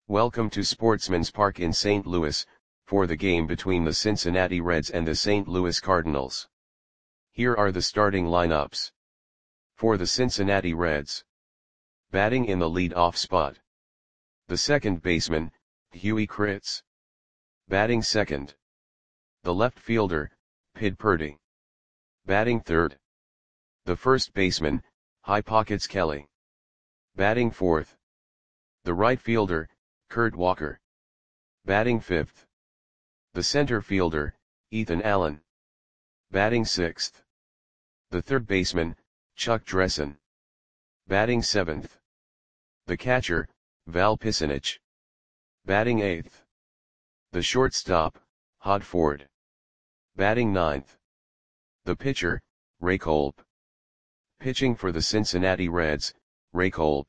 Welcome to Sportsman's Park in St. Louis, for the game between the Cincinnati Reds and the St. Louis Cardinals. Here are the starting lineups. For the Cincinnati Reds. Batting in the lead-off spot. The second baseman, Huey Kritz. Batting second. The left fielder, Pid Purdy. Batting third. The first baseman, High Pockets Kelly. Batting fourth. The right fielder, Kurt Walker. Batting fifth. The center fielder, Ethan Allen. Batting sixth. The third baseman, Chuck Dressen. Batting seventh. The catcher, Val Pisanich. Batting eighth. The shortstop, Hod Ford. Batting ninth. The pitcher, Ray Kolb. Pitching for the Cincinnati Reds, Ray Kolb.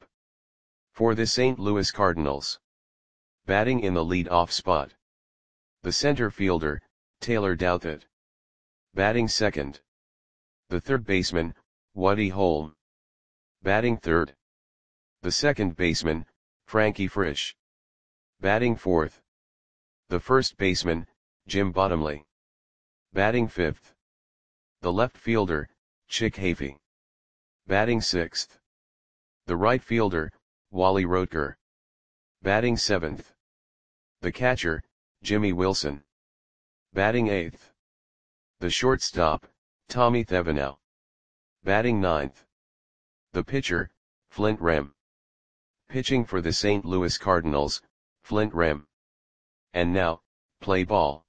For the St. Louis Cardinals. Batting in the lead-off spot. The center fielder, Taylor Douthit. Batting second. The third baseman, Woody Holm. Batting third. The second baseman, Frankie Frisch. Batting fourth. The first baseman, Jim Bottomley. Batting fifth. The left fielder, Chick Hafey. Batting sixth. The right fielder, Wally Rotker. Batting seventh. The catcher, Jimmy Wilson. Batting eighth. The shortstop, Tommy Thevenot. Batting ninth. The pitcher, Flint Rem. Pitching for the St. Louis Cardinals, Flint Rem. And now, play ball.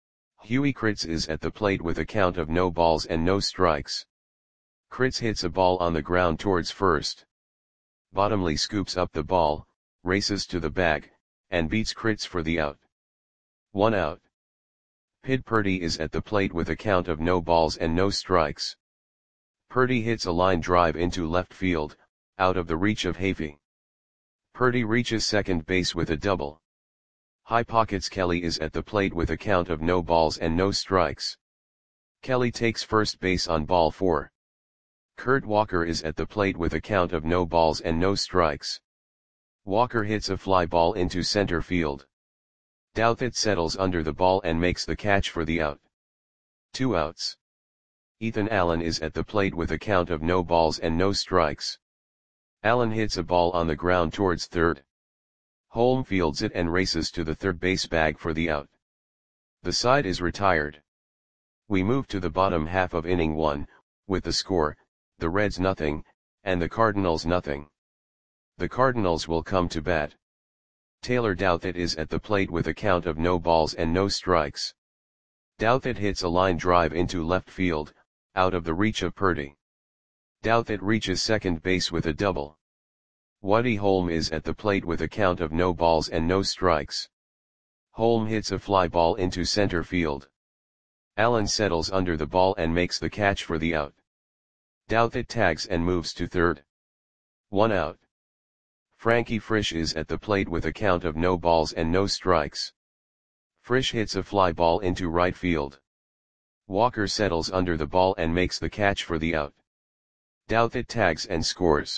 Huey Kritz is at the plate with a count of no balls and no strikes. Kritz hits a ball on the ground towards first. Bottomley scoops up the ball, races to the bag, and beats Kritz for the out. 1 out. Pid Purdy is at the plate with a count of no balls and no strikes. Purdy hits a line drive into left field, out of the reach of Hafey. Purdy reaches second base with a double. High Pockets Kelly is at the plate with a count of no balls and no strikes. Kelly takes first base on ball 4. Kurt Walker is at the plate with a count of no balls and no strikes. Walker hits a fly ball into center field. Douthit settles under the ball and makes the catch for the out. 2 outs. Ethan Allen is at the plate with a count of no balls and no strikes. Allen hits a ball on the ground towards third. Holm fields it and races to the third base bag for the out. The side is retired. We move to the bottom half of inning 1, with the score, the Reds nothing, and the Cardinals nothing. The Cardinals will come to bat. Taylor Douthit is at the plate with a count of no balls and no strikes. Douthit hits a line drive into left field, out of the reach of Purdy. Douthit reaches second base with a double. Woody Holm is at the plate with a count of no balls and no strikes. Holm hits a fly ball into center field. Allen settles under the ball and makes the catch for the out. Douthit tags and moves to third. 1 out. Frankie Frisch is at the plate with a count of no balls and no strikes. Frisch hits a fly ball into right field. Walker settles under the ball and makes the catch for the out. Douthit tags and scores.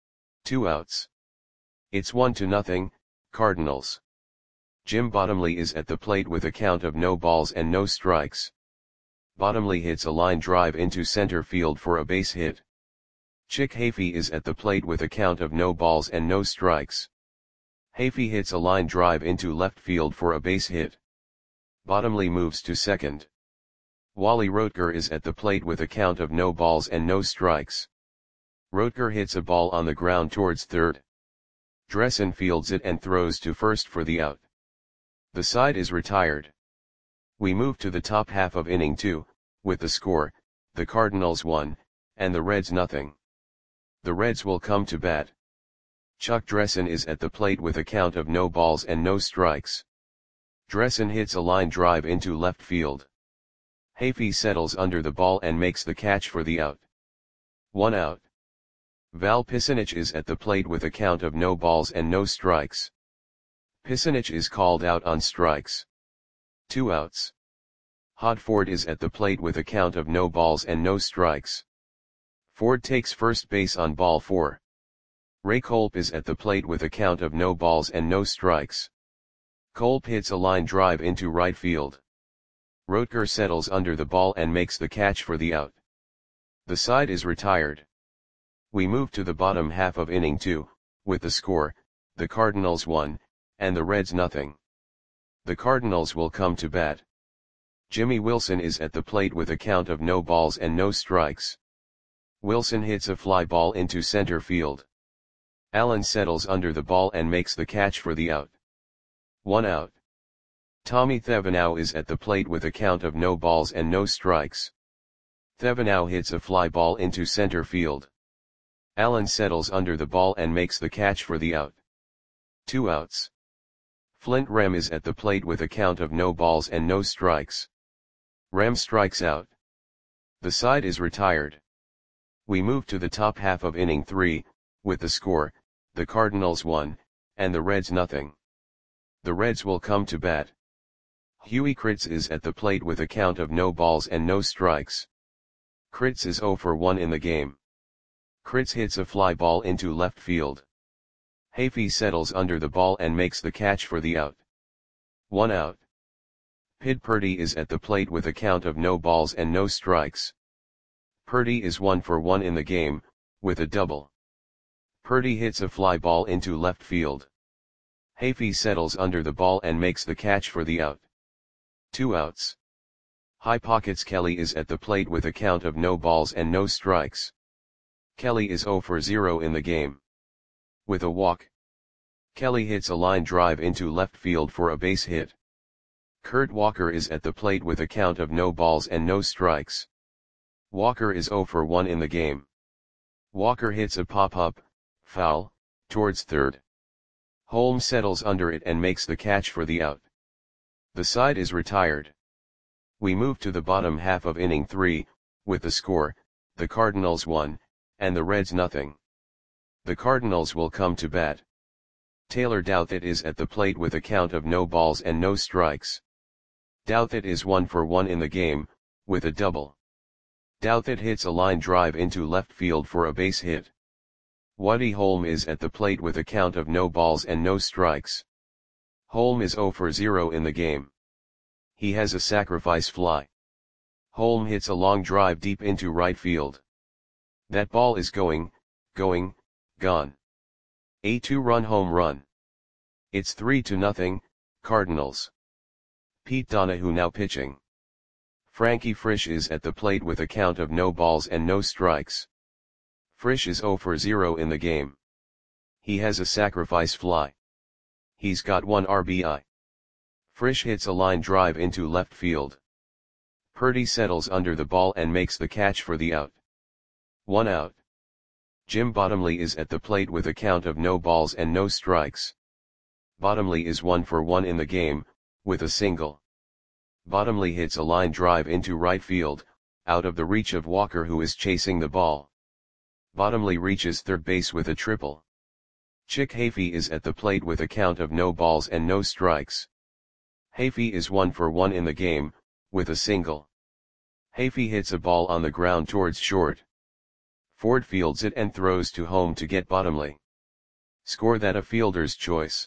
2 outs. It's 1-0, Cardinals. Jim Bottomley is at the plate with a count of no balls and no strikes. Bottomley hits a line drive into center field for a base hit. Chick Hafey is at the plate with a count of no balls and no strikes. Hafey hits a line drive into left field for a base hit. Bottomley moves to second. Wally Rotker is at the plate with a count of no balls and no strikes. Rotker hits a ball on the ground towards third. Dressen fields it and throws to first for the out. The side is retired. We move to the top half of inning 2, with the score, the Cardinals 1, and the Reds nothing. The Reds will come to bat. Chuck Dressen is at the plate with a count of no balls and no strikes. Dressen hits a line drive into left field. Hafey settles under the ball and makes the catch for the out. 1 out. Val Pisanich is at the plate with a count of no balls and no strikes. Pisanich is called out on strikes. 2 outs. Hod Ford is at the plate with a count of no balls and no strikes. Ford takes first base on ball 4. Ray Kolb is at the plate with a count of no balls and no strikes. Kolb hits a line drive into right field. Rotker settles under the ball and makes the catch for the out. The side is retired. We move to the bottom half of inning 2, with the score, the Cardinals 1, and the Reds nothing. The Cardinals will come to bat. Jimmy Wilson is at the plate with a count of no balls and no strikes. Wilson hits a fly ball into center field. Allen settles under the ball and makes the catch for the out. 1 out. Tommy Thevenot is at the plate with a count of no balls and no strikes. Thevenot hits a fly ball into center field. Allen settles under the ball and makes the catch for the out. 2 outs. Flint Rem is at the plate with a count of no balls and no strikes. Rem strikes out. The side is retired. We move to the top half of inning 3, with the score, the Cardinals 1, and the Reds nothing. The Reds will come to bat. Huey Kritz is at the plate with a count of no balls and no strikes. Kritz is 0 for 1 in the game. Kritz hits a fly ball into left field. Hafey settles under the ball and makes the catch for the out. 1 out. Pid Purdy is at the plate with a count of no balls and no strikes. Purdy is 1 for 1 in the game, with a double. Purdy hits a fly ball into left field. Hafey settles under the ball and makes the catch for the out. 2 outs. High Pockets Kelly is at the plate with a count of no balls and no strikes. Kelly is 0 for 0 in the game. With a walk. Kelly hits a line drive into left field for a base hit. Kurt Walker is at the plate with a count of no balls and no strikes. Walker is 0 for 1 in the game. Walker hits a pop-up, foul, towards third. Holmes settles under it and makes the catch for the out. The side is retired. We move to the bottom half of inning 3, with the score, the Cardinals 1, and the Reds nothing. The Cardinals will come to bat. Taylor Douthit is at the plate with a count of no balls and no strikes. Douthit is 1 for 1 in the game, with a double. Douthit hits a line drive into left field for a base hit. Woody Holm is at the plate with a count of no balls and no strikes. Holm is 0 for 0 in the game. He has a sacrifice fly. Holm hits a long drive deep into right field. That ball is gone. A 2-run home run. It's 3-0, Cardinals. Pete Donahue now pitching. Frankie Frisch is at the plate with a count of no balls and no strikes. Frisch is 0 for 0 in the game. He has a sacrifice fly. He's got 1 RBI. Frisch hits a line drive into left field. Purdy settles under the ball and makes the catch for the out. 1 out. Jim Bottomley is at the plate with a count of no balls and no strikes. Bottomley is 1 for 1 in the game, with a single. Bottomley hits a line drive into right field, out of the reach of Walker who is chasing the ball. Bottomley reaches third base with a triple. Chick Hafey is at the plate with a count of no balls and no strikes. Hafey is 1 for 1 in the game, with a single. Hafey hits a ball on the ground towards short. Ford fields it and throws to home to get Bottomley. Score that a fielder's choice.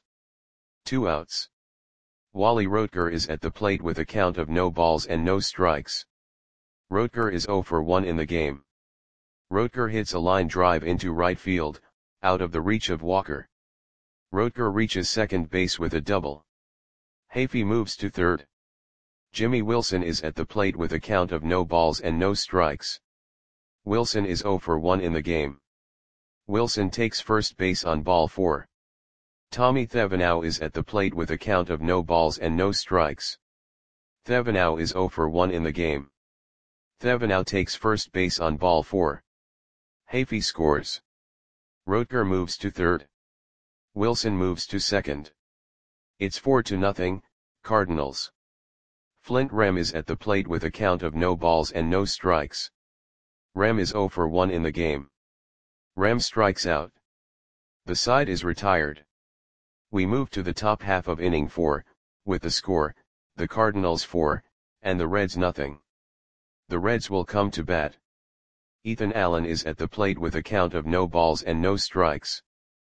2 outs. Wally Rotker is at the plate with a count of no balls and no strikes. Rotker is 0 for 1 in the game. Rotker hits a line drive into right field, out of the reach of Walker. Rotker reaches second base with a double. Hafey moves to third. Jimmy Wilson is at the plate with a count of no balls and no strikes. Wilson is 0 for 1 in the game. Wilson takes first base on ball 4. Tommy Thevenot is at the plate with a count of no balls and no strikes. Thevenot is 0 for 1 in the game. Thevenot takes first base on ball 4. Hafey scores. Rotker moves to third. Wilson moves to second. It's 4-0, Cardinals. Flint Rem is at the plate with a count of no balls and no strikes. Rem is 0 for 1 in the game. Rem strikes out. The side is retired. We move to the top half of inning 4, with the score, the Cardinals 4, and the Reds nothing. The Reds will come to bat. Ethan Allen is at the plate with a count of no balls and no strikes.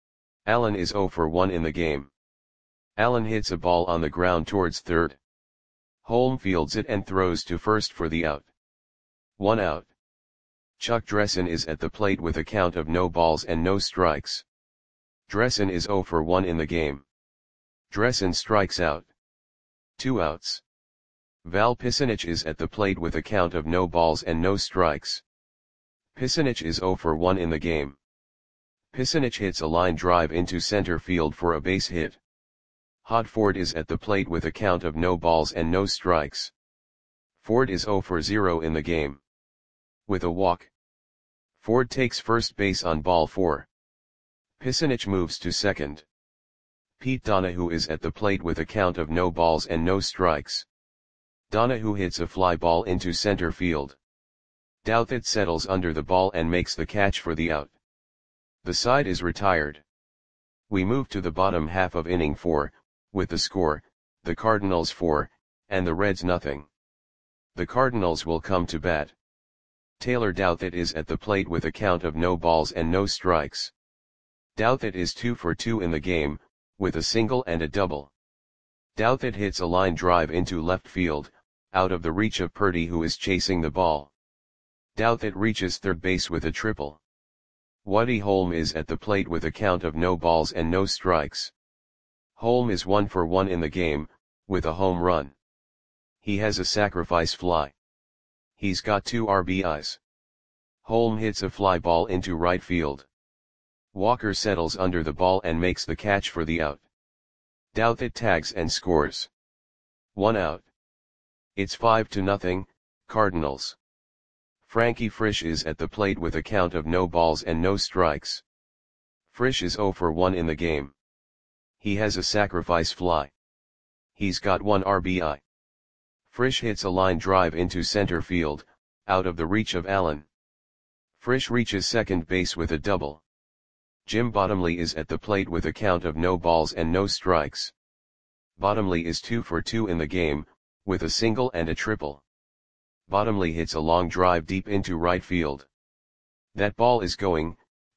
Allen is 0 for 1 in the game. Allen hits a ball on the ground towards third. Holm fields it and throws to first for the out. 1 out. Chuck Dressen is at the plate with a count of no balls and no strikes. Dressen is 0 for 1 in the game. Dressen strikes out. 2 outs. Val Pisanich is at the plate with a count of no balls and no strikes. Pisanich is 0 for 1 in the game. Pisanich hits a line drive into center field for a base hit. Hod Ford is at the plate with a count of no balls and no strikes. Ford is 0 for 0 in the game. With a walk, Ford takes first base on ball 4. Pisanich moves to second. Pete Donahue is at the plate with a count of no balls and no strikes. Donahue hits a fly ball into center field. Douthit settles under the ball and makes the catch for the out. The side is retired. We move to the bottom half of inning 4, with the score, the Cardinals 4, and the Reds nothing. The Cardinals will come to bat. Taylor Douthit is at the plate with a count of no balls and no strikes. Douthit is 2 for 2 in the game, with a single and a double. Douthit hits a line drive into left field, out of the reach of Purdy who is chasing the ball. Douthit reaches third base with a triple. Woody Holm is at the plate with a count of no balls and no strikes. Holm is 1 for 1 in the game, with a home run. He has a sacrifice fly. He's got 2 RBIs. Holm hits a fly ball into right field. Walker settles under the ball and makes the catch for the out. Douthit tags and scores. 1 out. It's 5-0, Cardinals. Frankie Frisch is at the plate with a count of no balls and no strikes. Frisch is 0 for 1 in the game. He has a sacrifice fly. He's got 1 RBI. Frisch hits a line drive into center field, out of the reach of Allen. Frisch reaches second base with a double. Jim Bottomley is at the plate with a count of no balls and no strikes. Bottomley is 2 for 2 in the game, with a single and a triple. Bottomley hits a long drive deep into right field. That ball is gone.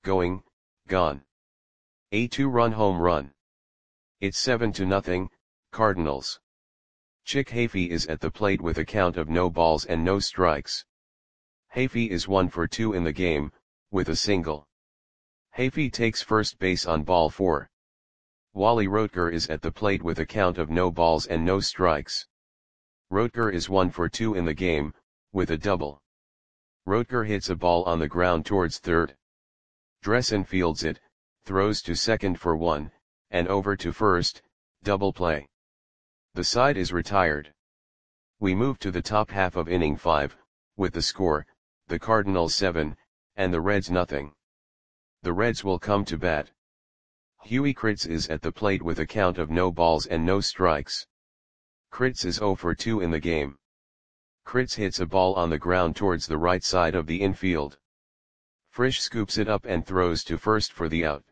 A 2-run home run. It's 7-0, Cardinals. Chick Hafey is at the plate with a count of no balls and no strikes. Hafey is 1 for 2 in the game, with a single. Hafey takes first base on ball 4. Wally Roetger is at the plate with a count of no balls and no strikes. Roetger is 1 for 2 in the game, with a double. Roetger hits a ball on the ground towards third. Dressen fields it, throws to second for 1, and over to first, double play. The side is retired. We move to the top half of inning 5, with the score, the Cardinals 7, and the Reds nothing. The Reds will come to bat. Huey Kritz is at the plate with a count of no balls and no strikes. Kritz is 0 for 2 in the game. Kritz hits a ball on the ground towards the right side of the infield. Frisch scoops it up and throws to first for the out.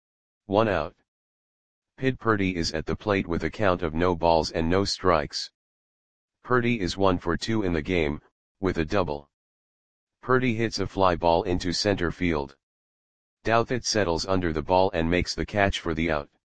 1 out. Pid Purdy is at the plate with a count of no balls and no strikes. Purdy is 1 for 2 in the game, with a double. Purdy hits a fly ball into center field. Douthit settles under the ball and makes the catch for the out.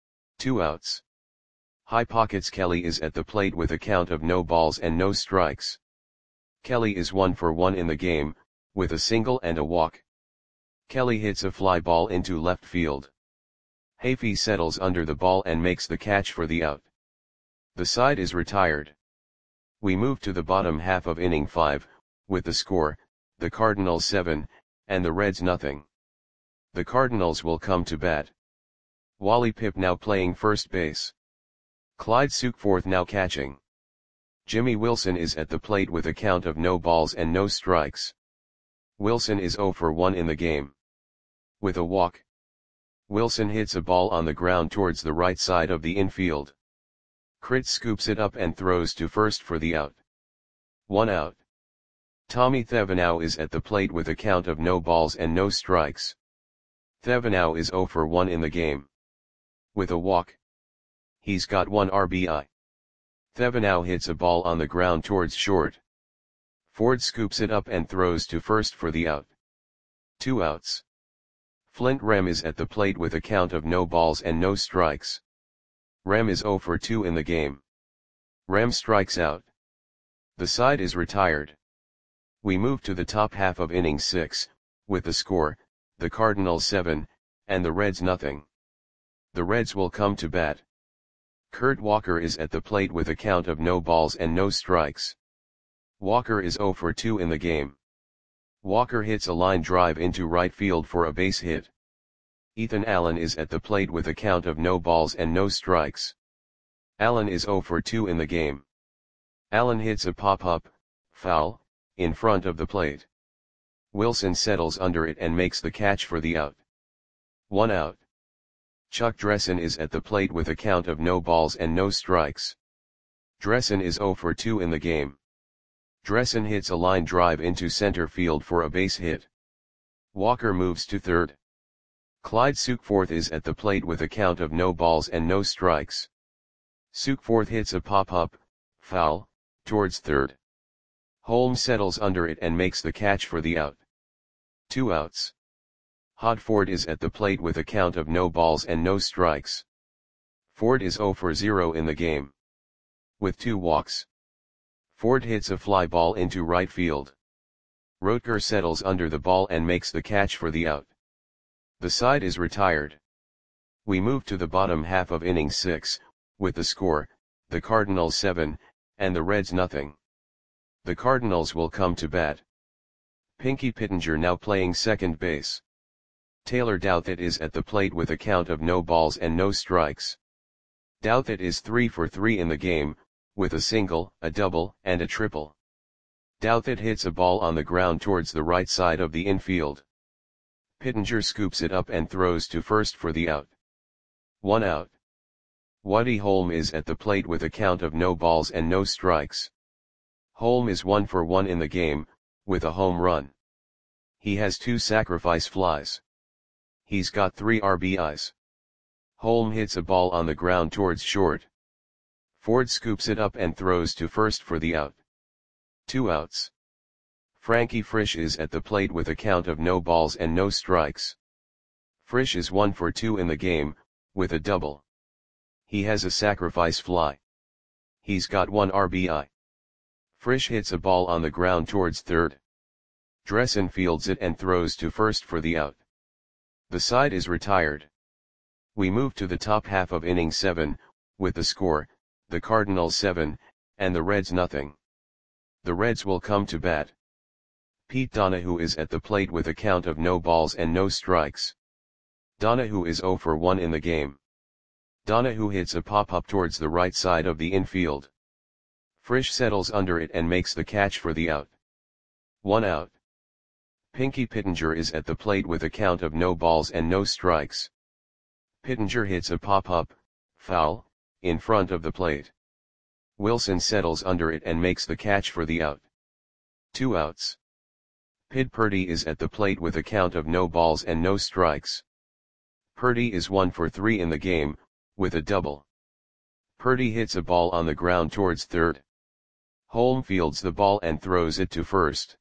2 outs. High Pockets Kelly is at the plate with a count of no balls and no strikes. Kelly is 1 for 1 in the game, with a single and a walk. Kelly hits a fly ball into left field. Hafey settles under the ball and makes the catch for the out. The side is retired. We move to the bottom half of inning 5, with the score, the Cardinals 7, and the Reds nothing. The Cardinals will come to bat. Wally Pipp now playing first base. Clyde Sukeforth now catching. Jimmy Wilson is at the plate with a count of no balls and no strikes. Wilson is 0 for 1 in the game. With a walk, Wilson hits a ball on the ground towards the right side of the infield. Kritz scoops it up and throws to first for the out. 1 out. Tommy Thevenot is at the plate with a count of no balls and no strikes. Thevenot is 0 for 1 in the game. With a walk, he's got 1 RBI. Thevenot hits a ball on the ground towards short. Ford scoops it up and throws to first for the out. 2 outs. Flint Rem is at the plate with a count of no balls and no strikes. Rem is 0 for 2 in the game. Rem strikes out. The side is retired. We move to the top half of inning 6, with the score, the Cardinals 7, and the Reds nothing. The Reds will come to bat. Kurt Walker is at the plate with a count of no balls and no strikes. Walker is 0 for 2 in the game. Walker hits a line drive into right field for a base hit. Ethan Allen is at the plate with a count of no balls and no strikes. Allen is 0 for 2 in the game. Allen hits a pop-up, foul, in front of the plate. Wilson settles under it and makes the catch for the out. 1 out. Chuck Dressen is at the plate with a count of no balls and no strikes. Dressen is 0 for 2 in the game. Dressen hits a line drive into center field for a base hit. Walker moves to third. Clyde Sukeforth is at the plate with a count of no balls and no strikes. Sukeforth hits a pop-up, foul, towards third. Holmes settles under it and makes the catch for the out. 2 outs. Hodford is at the plate with a count of no balls and no strikes. Ford is 0 for 0 in the game. With 2 walks. Ford hits a fly ball into right field. Rotker settles under the ball and makes the catch for the out. The side is retired. We move to the bottom half of inning 6, with the score, the Cardinals 7, and the Reds nothing. The Cardinals will come to bat. Pinky Pittenger now playing second base. Taylor Douthit is at the plate with a count of no balls and no strikes. Douthit is 3 for 3 in the game, with a single, a double, and a triple. Douthit hits a ball on the ground towards the right side of the infield. Pittenger scoops it up and throws to first for the out. 1 out. Waddy Holm is at the plate with a count of no balls and no strikes. Holm is 1 for 1 in the game, with a home run. He has 2 sacrifice flies. He's got 3 RBIs. Holm hits a ball on the ground towards short. Ford scoops it up and throws to first for the out. 2 outs. Frankie Frisch is at the plate with a count of no balls and no strikes. Frisch is 1 for 2 in the game, with a double. He has a sacrifice fly. He's got 1 RBI. Frisch hits a ball on the ground towards third. Dressen fields it and throws to first for the out. The side is retired. We move to the top half of inning 7, with the score, the Cardinals 7, and the Reds nothing. The Reds will come to bat. Pete Donahue is at the plate with a count of no balls and no strikes. Donahue is 0 for 1 in the game. Donahue hits a pop-up towards the right side of the infield. Frisch settles under it and makes the catch for the out. 1 out. Pinky Pittenger is at the plate with a count of no balls and no strikes. Pittenger hits a pop-up, foul, in front of the plate. Wilson settles under it and makes the catch for the out. 2 outs. Pid Purdy is at the plate with a count of no balls and no strikes. Purdy is 1 for 3 in the game, with a double. Purdy hits a ball on the ground towards third. Holm fields the ball and throws it to first.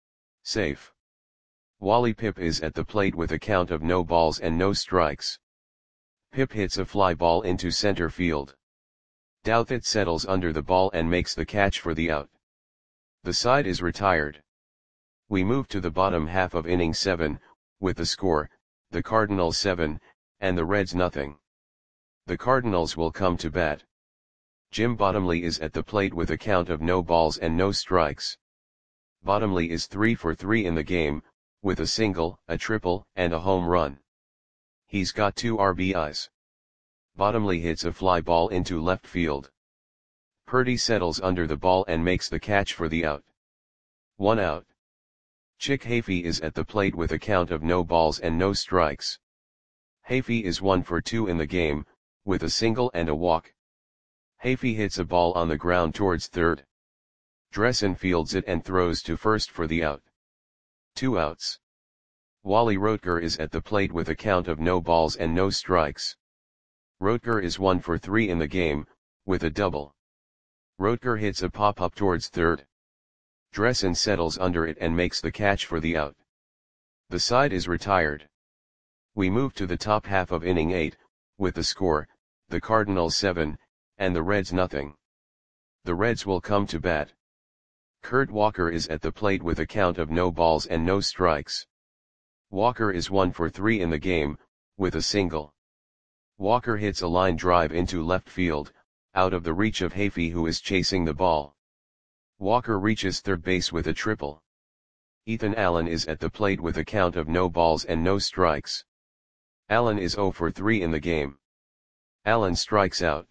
Safe. Wally Pipp is at the plate with a count of no balls and no strikes. Pipp hits a fly ball into center field. Douthit settles under the ball and makes the catch for the out. The side is retired. We move to the bottom half of inning 7, with the score, the Cardinals 7, and the Reds nothing. The Cardinals will come to bat. Jim Bottomley is at the plate with a count of no balls and no strikes. Bottomley is 3 for 3 in the game, with a single, a triple, and a home run. He's got 2 RBIs. Bottomley hits a fly ball into left field. Purdy settles under the ball and makes the catch for the out. 1 out. Chick Hafey is at the plate with a count of no balls and no strikes. Hafey is 1 for 2 in the game, with a single and a walk. Hafey hits a ball on the ground towards third. Dressen fields it and throws to first for the out. 2 outs. Wally Rotker is at the plate with a count of no balls and no strikes. Rotker is 1 for 3 in the game, with a double. Rotker hits a pop-up towards third. Dressen settles under it and makes the catch for the out. The side is retired. We move to the top half of inning 8, with the score, the Cardinals 7, and the Reds nothing. The Reds will come to bat. Kurt Walker is at the plate with a count of no balls and no strikes. Walker is 1 for 3 in the game, with a single. Walker hits a line drive into left field, out of the reach of Hafey, who is chasing the ball. Walker reaches third base with a triple. Ethan Allen is at the plate with a count of no balls and no strikes. Allen is 0 for 3 in the game. Allen strikes out.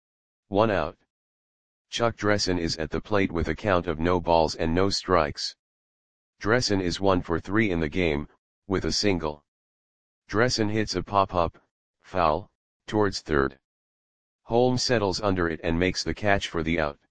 1 out. Chuck Dressen is at the plate with a count of no balls and no strikes. Dressen is 1 for 3 in the game, with a single. Dressen hits a pop-up, foul, towards third. Holmes settles under it and makes the catch for the out.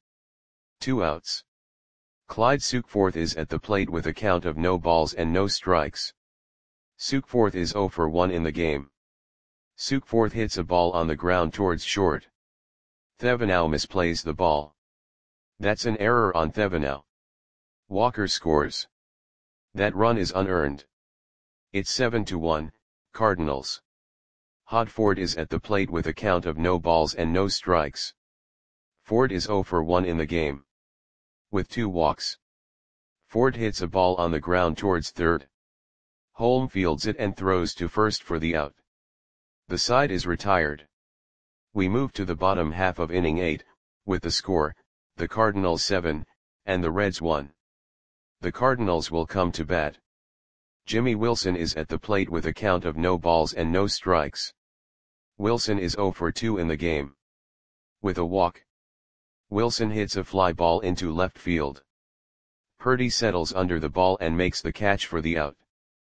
2 outs. Clyde Sukeforth is at the plate with a count of no balls and no strikes. Sukeforth is 0 for 1 in the game. Sukeforth hits a ball on the ground towards short. Thevenot misplays the ball. That's an error on Thevenot. Walker scores. That run is unearned. It's 7-1, Cardinals. Hod Ford is at the plate with a count of no balls and no strikes. Ford is 0 for 1 in the game. With 2 walks. Ford hits a ball on the ground towards third. Holm fields it and throws to first for the out. The side is retired. We move to the bottom half of inning 8, with the score, the Cardinals 7, and the Reds 1. The Cardinals will come to bat. Jimmy Wilson is at the plate with a count of no balls and no strikes. Wilson is 0 for 2 in the game. With a walk. Wilson hits a fly ball into left field. Purdy settles under the ball and makes the catch for the out.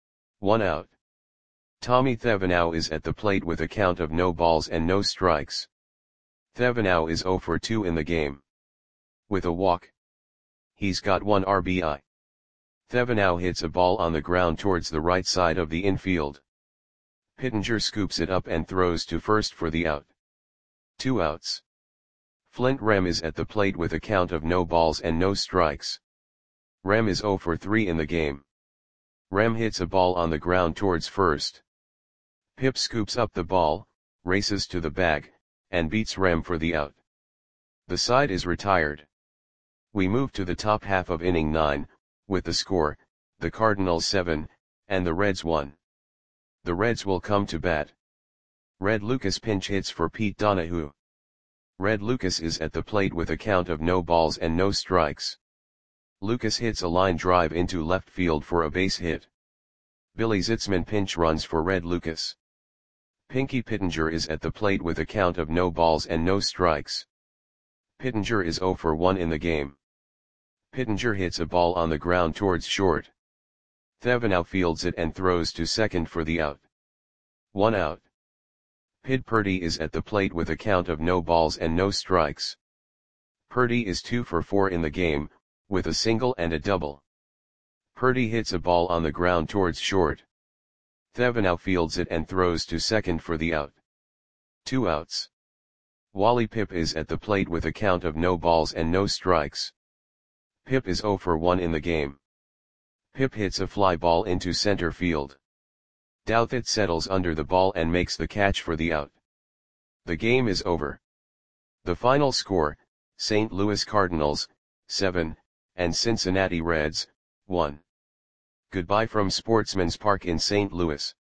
1 out. Tommy Thevenot is at the plate with a count of no balls and no strikes. Thevenot is 0 for 2 in the game. With a walk. He's got 1 RBI. Thevenot hits a ball on the ground towards the right side of the infield. Pittenger scoops it up and throws to first for the out. 2 outs. Flint Rem is at the plate with a count of no balls and no strikes. Rem is 0 for 3 in the game. Rem hits a ball on the ground towards first. Pip scoops up the ball, races to the bag, and beats Rem for the out. The side is retired. We move to the top half of inning 9, with the score, the Cardinals 7, and the Reds 1. The Reds will come to bat. Red Lucas pinch hits for Pete Donahue. Red Lucas is at the plate with a count of no balls and no strikes. Lucas hits a line drive into left field for a base hit. Billy Zitzman pinch runs for Red Lucas. Pinky Pittenger is at the plate with a count of no balls and no strikes. Pittenger is 0 for 1 in the game. Pittenger hits a ball on the ground towards short. Thevenot fields it and throws to second for the out. 1 out. Pid Purdy is at the plate with a count of no balls and no strikes. Purdy is 2 for 4 in the game, with a single and a double. Purdy hits a ball on the ground towards short. Thevenot fields it and throws to second for the out. 2 outs. Wally Pipp is at the plate with a count of no balls and no strikes. Pipp is 0 for 1 in the game. Pipp hits a fly ball into center field. Douthit settles under the ball and makes the catch for the out. The game is over. The final score, St. Louis Cardinals, 7, and Cincinnati Reds, 1. Goodbye from Sportsman's Park in St. Louis.